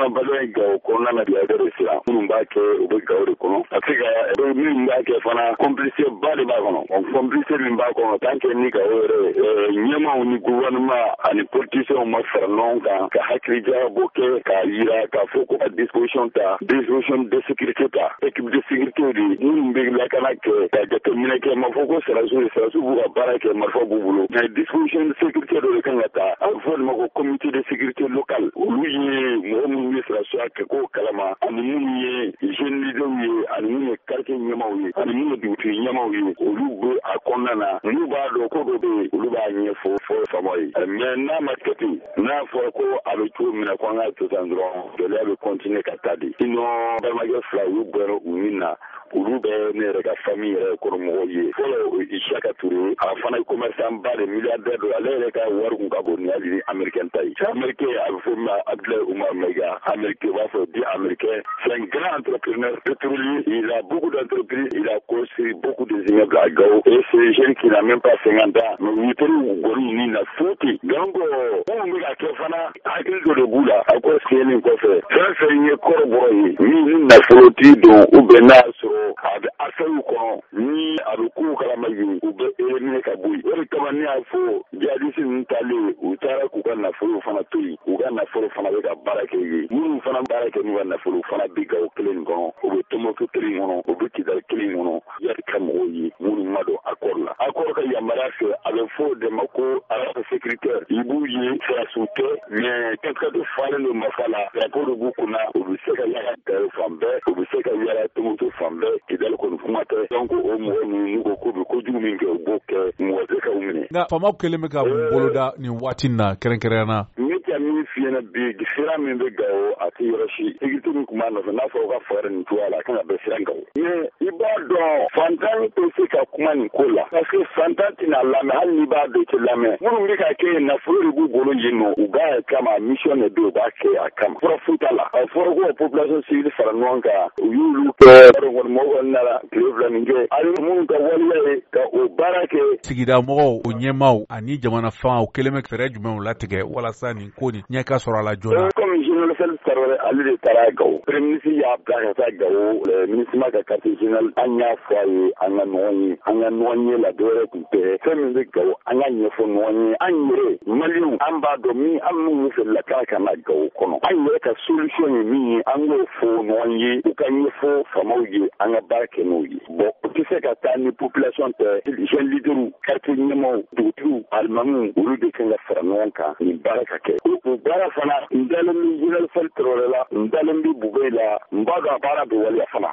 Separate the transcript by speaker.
Speaker 1: balo gawo kɔnɔna na bi a bɛ siran minnu b'a kɛ u bɛ gawo de kɔnɔ a se ka min b'a kɛ fana complice ba de b'a kɔnɔ complice min b'a kɔnɔ tant que ni gawo yɛrɛ ɲɛmaw ni gouvernement ani politiciens ma fara ɲɔgɔn kan ka hakilija bɔ kɛ k'a yira k'a fɔ ko ka disposition de sécurité ta équipe de sécurité de minnu bɛ lakana kɛ ka jateminɛ kɛ ma fɔ ko sɔrɔsiw b'u ka baara kɛ marifa b'u bolo mais disposition de sécurité dɔ de kan ka ta a bɛ fɔ ma ko comité de sécurité locale olu ye mɔgɔ minnu ye sɔrɔsiya kɛ ko kalama ani minnu ye jeune leader ye ani minnu ye quartier ɲɛmaaw ye ani minnu ye dugutigi ɲɛmaaw ye olu bɛ a kɔnɔna na n'u b'a dɔn ko dɔ bɛ yen olu b'a ɲɛfɔ fɔ faamaw ye mais n'a ma kɛ ten n'a fɔra ko a bɛ cogo min na ko an ka to tan dɔrɔn gɛlɛya bɛ continuer ka taa de sinon balimakɛ fila olu bɔra u ni na olu bɛ ne yɛrɛ ka famille yɛrɛ kɔnɔmɔgɔw ye fɔlɔ Isaka Touré a fana ye commerçant ba de milliardaire dɔ ale yɛrɛ ka wari kun ka bon ni hali américain ta ye américain a bɛ fɔ min ma Abdoulaye Oumar Maïga américain b'a fɔ di américain c'est un grand entrepreneur pétrolier il a beaucoup d'entreprises il a construit beaucoup d'immeubles à Gao et c'est jeune qui n'a même pas 50 ans mais u teriw gɔni ni na futi donc minnu bɛ ka kɛ fana hakili dɔ de b'u la a ko signen kɔfɛ fɛn fɛn ye kɔrɔbɔrɔ ye min ni nafolotigi don ou bien n'a sɔrɔ a bɛ affaire kɔnɔ ni a bɛ kow kalama yen u bɛ éliminer ka bɔ yen o de kama ne y'a fɔ jihadiste ninnu talen u taara k'u ka nafolo fana to yen u ka nafolo fana bɛ ka baara kɛ yen minnu fana baara kɛ n'u ka nafolo fana bɛ Gawo kelen in kɔnɔ u bɛ Tombouctou kelen in kɔnɔ u bɛ Kidali kelen in kɔnɔ yari ka mɔgɔw ye minnu ma don accord la accord ka yamaruya fɛ a bɛ fɔ o de ma ko agence sécuritaire i b'u ye sɔrɔsiw tɛ mais kɛtɛ dɔ falen don marifa la drapeau de b'u kunna u bɛ se ka yaala Gawo fan bɛɛ u bɛ se ka yaala Tombouctou fan bɛɛ Kidali kɔni kuma tɛ donc o mɔgɔ ninnu n'u ko k'u bɛ kojugu min kɛ u b'o kɛ mɔgɔ tɛ ka u minɛ. Nka faamaw kɛlen bɛ ka boloda nin waati in na kɛrɛnkɛrɛnya na. Ne tɛ min f'i ɲɛna bi sira min bɛ Gawo a tɛ yɔrɔ si sécurité min tun b'a nɔfɛ n'a fɔra ka fɛɛrɛ nin cogoya la a kan ka bɛn siran Gawo mais i b'a dɔn fantan tɛ se ka kuma nin ko la parce que fantan tɛna lamɛn hali n'i b'a dɔn i tɛ lamɛn minnu bɛ ka kɛ nafolo de b'u bolo yen nɔ u b'a kama mission de bɛ u b'a kɛ a kama fura foyi t'a la a fɔra ko population civile fara ɲɔgɔn kan u y'olu kɛ mɔgɔw kɔni nana tile fila nin kɛ hali minnu ka waleya ye ka o baara kɛ sigida mɔgɔw o ɲɛmaaw ani jamana fangaw kɛlen bɛ fɛɛrɛ jumɛnw latigɛ walasa nin ko nin ɲɛ ka sɔrɔ a la joona comme général Félix Kabaré ale de taara Gawo premier ministre y'a bila ka taa Gawo ministre ka quartier général an y'a fɔ a ye an ka ɲɔgɔn ye la dɔwɛrɛ tun tɛ fɛn min bɛ Gawo an ka ɲɛfɔ ɲɔgɔn ye an yɛrɛ maliyɛnw an b'a dɔn min an minnu fɛ lakana ka na Gawo kɔnɔ an yɛrɛ ka solution ye min ye an k'o fɔ ɲɔgɔn ye u ka ɲɛfɔ faamaw ye an ka baara kɛ n'o ye bon o tɛ se ka taa ni population tɛ jeune leader quartier ɲɛmaaw dugutigiw alimamiw olu de kan ka fara ɲɔgɔn kan nin baara ka kɛ o baara fana n dalen bɛ général Félix Kabaré la n dalen bɛ Bubey la n b'a dɔn a baara bɛ waleya fana